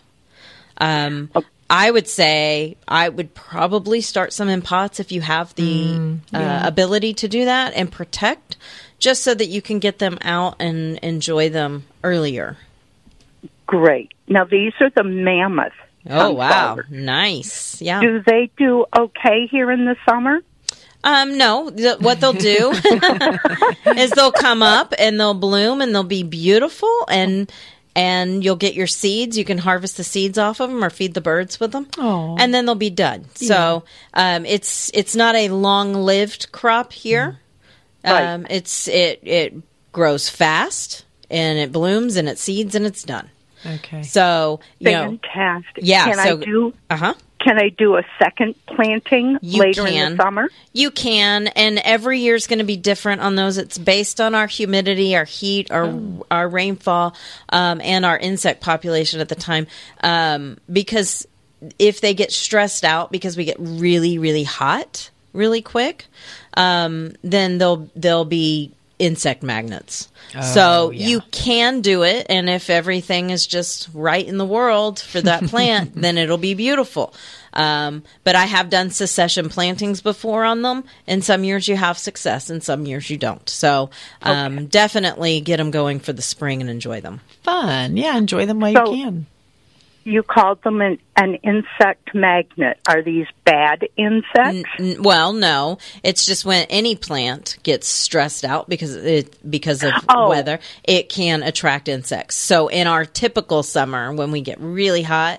I would say I would probably start some in pots if you have the ability to do that and protect, just so that you can get them out and enjoy them earlier. Great. Now, these are the mammoth. Oh, wow. Nice. Yeah. Do they do okay here in the summer? No. What they'll do is they'll come up and they'll bloom and they'll be beautiful, and you'll get your seeds. You can harvest the seeds off of them or feed the birds with them. Oh. And then they'll be done. Yeah. So it's not a long-lived crop here. Right. It grows fast, and it blooms, and it seeds, and it's done. Okay. So, fantastic. Yeah. Can I do a second planting later in the summer? You can, and every year is going to be different on those. It's based on our humidity, our heat, our rainfall, and our insect population at the time. Because if they get stressed out because we get really, really hot really quick, then they'll be insect magnets. You can do it, and if everything is just right in the world for that plant, then it'll be beautiful. But I have done succession plantings before on them, and some years you have success and some years you don't. So definitely get them going for the spring and enjoy them. Fun. Yeah, enjoy them while you can. You called them an insect magnet. Are these bad insects? Well, no. It's just when any plant gets stressed out because of weather, it can attract insects. So in our typical summer, when we get really hot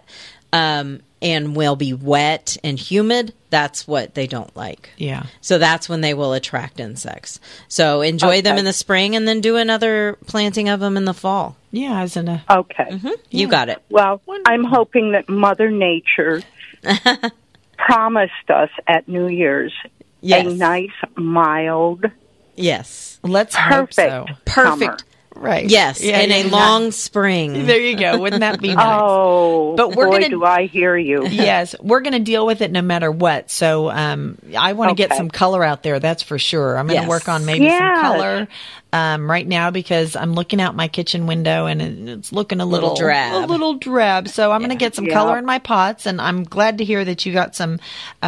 and will be wet and humid, that's what they don't like. Yeah. So that's when they will attract insects. So enjoy them in the spring, and then do another planting of them in the fall. Yeah, Okay. Mm-hmm. Yeah. You got it. Well, I'm hoping that Mother Nature promised us at New Year's a nice, mild, let's hope so. Perfect. Summer. Right. Yes, a long spring. There you go. Wouldn't that be nice? But do I hear you. Yes, we're going to deal with it no matter what. So I want to get some color out there, that's for sure. I'm going to work on maybe some color right now, because I'm looking out my kitchen window and it's looking a little drab. So I'm going to get some color in my pots, and I'm glad to hear that you got some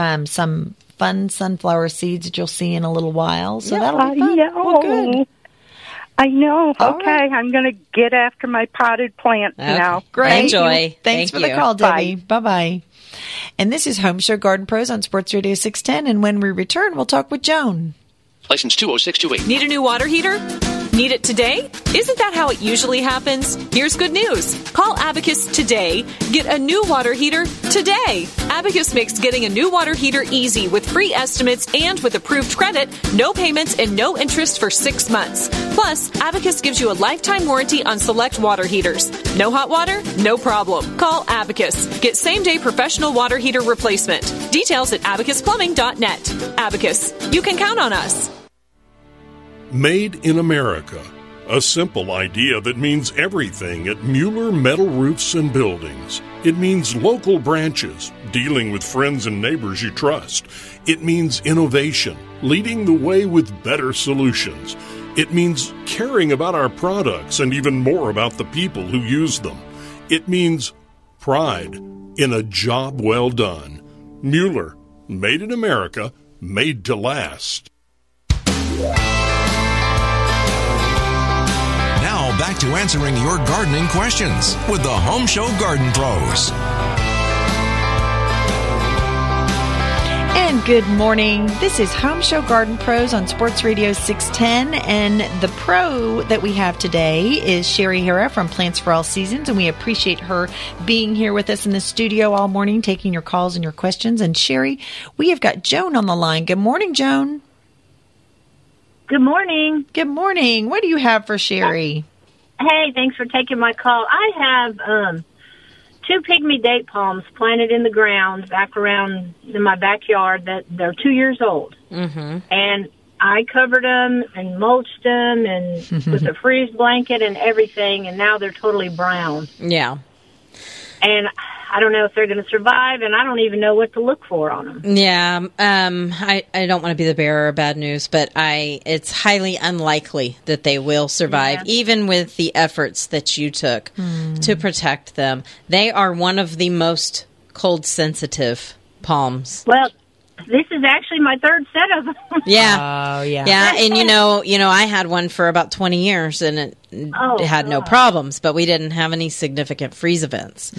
fun sunflower seeds that you'll see in a little while. So that'll be fun. Well, good. I know. Right. I'm going to get after my potted plants now. Great. Enjoy. Thanks for the call, Debbie. Bye-bye. And this is Home Show Garden Pros on Sports Radio 610. And when we return, we'll talk with Joan. License 20628. Need a new water heater? Need it today? Isn't that how it usually happens? Here's good news. Call Abacus today. Get a new water heater today. Abacus makes getting a new water heater easy with free estimates and with approved credit, no payments, and no interest for 6 months. Plus, Abacus gives you a lifetime warranty on select water heaters. No hot water? No problem. Call Abacus. Get same-day professional water heater replacement. Details at abacusplumbing.net. Abacus. You can count on us. Made in America, a simple idea that means everything at Mueller Metal Roofs and Buildings. It means local branches, dealing with friends and neighbors you trust. It means innovation, leading the way with better solutions. It means caring about our products and even more about the people who use them. It means pride in a job well done. Mueller, made in America, made to last. Now back to answering your gardening questions with the Home Show Garden Pros. And good morning. This is Home Show Garden Pros on Sports Radio 610. And the pro that we have today is Sherry Hara from Plants for All Seasons. And we appreciate her being here with us in the studio all morning, taking your calls and your questions. And Sherry, we have got Joan on the line. Good morning, Joan. Good morning. Good morning. What do you have for Sherry? Hey, thanks for taking my call. I have 2 pygmy date palms planted in the ground back around in my backyard that they're 2 years old. Mm-hmm. And I covered them and mulched them and with a freeze blanket and everything, and now they're totally brown. Yeah. And I don't know if they're going to survive, and I don't even know what to look for on them. Yeah, I don't want to be the bearer of bad news, but it's highly unlikely that they will survive, even with the efforts that you took to protect them. They are one of the most cold-sensitive palms. Well, this is actually my third set of them. Yeah. Oh, yeah. Yeah, and you know, I had one for about 20 years, and it had no problems, but we didn't have any significant freeze events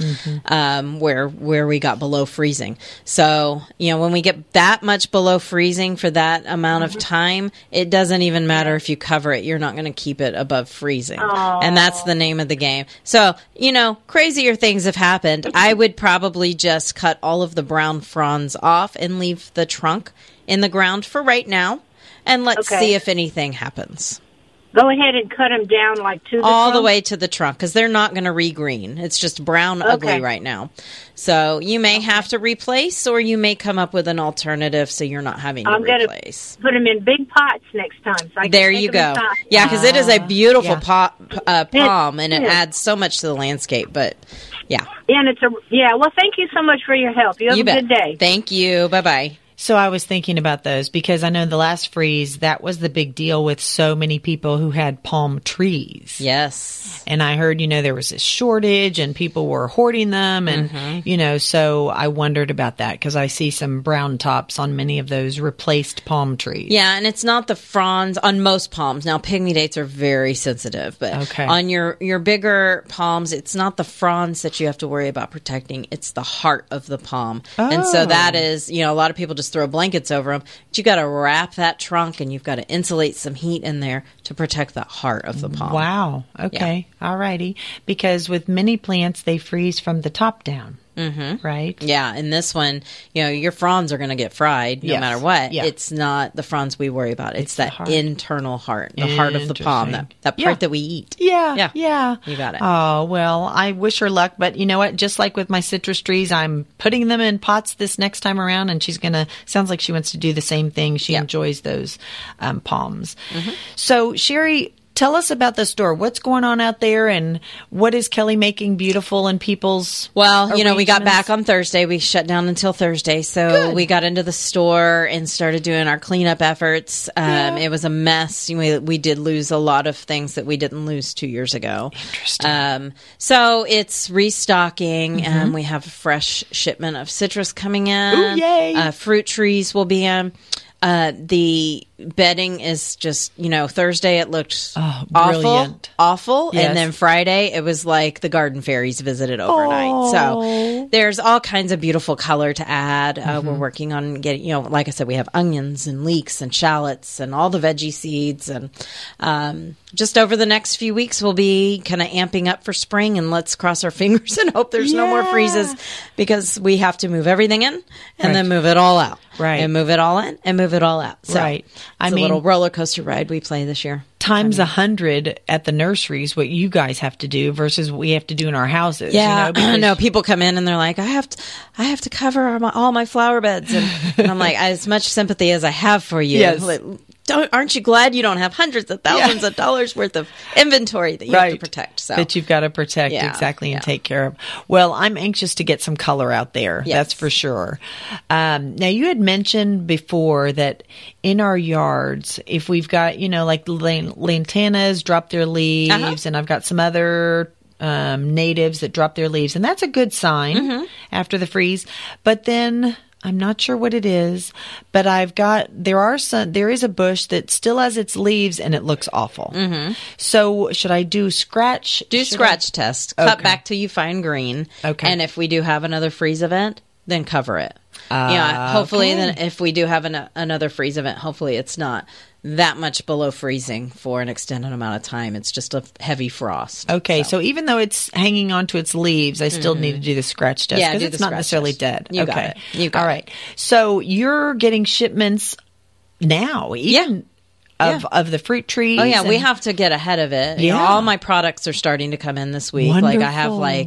where we got below freezing. So, when we get that much below freezing for that amount of time, it doesn't even matter if you cover it. You're not going to keep it above freezing. And that's the name of the game. So, crazier things have happened. I would probably just cut all of the brown fronds off and leave the trunk in the ground for right now, and let's see if anything happens. Go ahead and cut them down like to the all trunk? The way to the trunk, because they're not going to regreen. It's just brown ugly right now. So you may have to replace, or you may come up with an alternative so you're not having to replace. Put them in big pots next time. So I there can you go. Yeah, because it is a beautiful palm, and it adds so much to the landscape. But yeah, and well, thank you so much for your help. You have a good day. Thank you. Bye bye. So I was thinking about those because I know the last freeze, that was the big deal with so many people who had palm trees. Yes. And I heard, there was this shortage and people were hoarding them. And, so I wondered about that because I see some brown tops on many of those replaced palm trees. Yeah, and it's not the fronds on most palms. Now, pygmy dates are very sensitive, but on your bigger palms, it's not the fronds that you have to worry about protecting. It's the heart of the palm. And so that is, a lot of people just throw blankets over them, but you got to wrap that trunk and you've got to insulate some heat in there to protect the heart of the palm. Wow. Okay. Yeah. All righty. Because with many plants, they freeze from the top down. Right? Yeah. And this one, your fronds are going to get fried no matter what. Yeah. It's not the fronds we worry about. It's that internal heart, the heart of the palm, that part that we eat. Yeah. Yeah. You got it. Oh, well, I wish her luck. But you know what? Just like with my citrus trees, I'm putting them in pots this next time around. And sounds like she wants to do the same thing. She enjoys those palms. So, Sherry, tell us about the store. What's going on out there, and what is Kelly making beautiful in people's Well, we got back on Thursday. We shut down until Thursday. So we got into the store and started doing our cleanup efforts. It was a mess. We did lose a lot of things that we didn't lose 2 years ago. Interesting. So it's restocking. We have a fresh shipment of citrus coming in. Ooh, yay. Fruit trees will be in. The bedding is just, Thursday it looked awful. Yes. And then Friday it was like the garden fairies visited overnight. So there's all kinds of beautiful color to add. We're working on getting, like I said, we have onions and leeks and shallots and all the veggie seeds. And just over the next few weeks, we'll be kind of amping up for spring, and let's cross our fingers and hope there's no more freezes, because we have to move everything in and then move it all out. Right. And move it all in and move it all out. So right. It's a little roller coaster ride we play this year. Times 100 at the nurseries, what you guys have to do versus what we have to do in our houses. Yeah, no, people come in and they're like, I have to cover all my flower beds. And I'm like, as much sympathy as I have for you. Yes. Like, aren't you glad you don't have hundreds of thousands of dollars worth of inventory that you have to protect? So. That you've got to protect, exactly, and take care of. Well, I'm anxious to get some color out there. Yes. That's for sure. Now, you had mentioned before that in our yards, if we've got, like lantanas drop their leaves, and I've got some other natives that drop their leaves, and that's a good sign after the freeze. But then I'm not sure what it is, but there is a bush that still has its leaves and it looks awful. So should I do scratch? Scratch test. Cut back till you find green. Okay. And if we do have another freeze event, then cover it. Hopefully then if we do have another freeze event, hopefully it's not that much below freezing for an extended amount of time. It's just a heavy frost. Okay, so even though it's hanging onto its leaves, I still need to do the scratch test because it's not necessarily dead. You got it. You got All right. So you're getting shipments now, even of the fruit trees. Oh yeah, we have to get ahead of it. Yeah. All my products are starting to come in this week. Wonderful. Like I have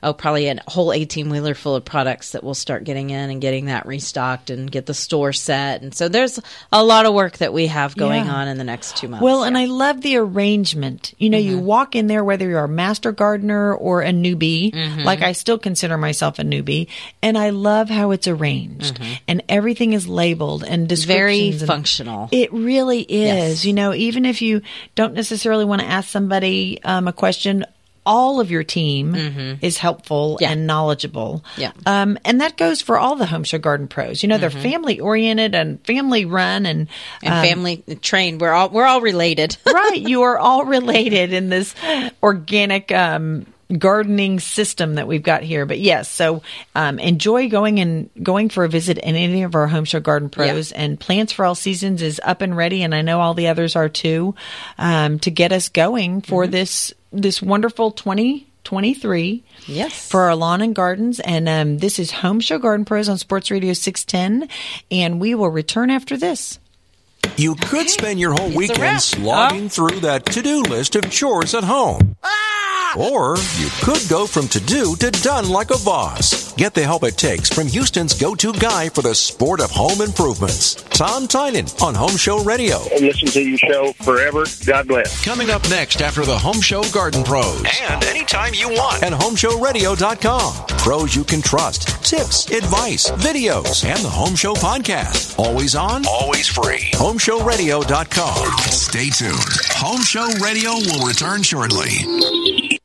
probably a whole 18-wheeler full of products that we'll start getting in and getting that restocked and get the store set. And so there's a lot of work that we have going on in the next 2 months. Well, and I love the arrangement. You know, you walk in there, whether you're a master gardener or a newbie, like I still consider myself a newbie, and I love how it's arranged and everything is labeled and descriptions. Very functional. It really is. You know, even if you don't necessarily want to ask somebody a question, all of your team is helpful and knowledgeable. Yeah. And that goes for all the Home Show Garden Pros. You know, they're family oriented and family run and family trained. We're all related. Right. You are all related in this organic gardening system that we've got here. But yes, so enjoy going for a visit in any of our Home Show Garden Pros. And Plants for All Seasons is up and ready, and I know all the others are too, to get us going for this wonderful 2023 for our lawn and gardens. And this is Home Show Garden Pros on Sports Radio 610, and we will return after this. You could spend your whole weekend slogging through that to-do list of chores at home. Or you could go from to-do to done like a boss. Get the help it takes from Houston's go-to guy for the sport of home improvements, Tom Tynan on Home Show Radio. Listen to your show forever. God bless. Coming up next after the Home Show Garden Pros. And anytime you want at HomeShowRadio.com. Pros you can trust, tips, advice, videos, and the Home Show podcast. Always on, always free. HomeShowRadio.com. Stay tuned. Home Show Radio will return shortly.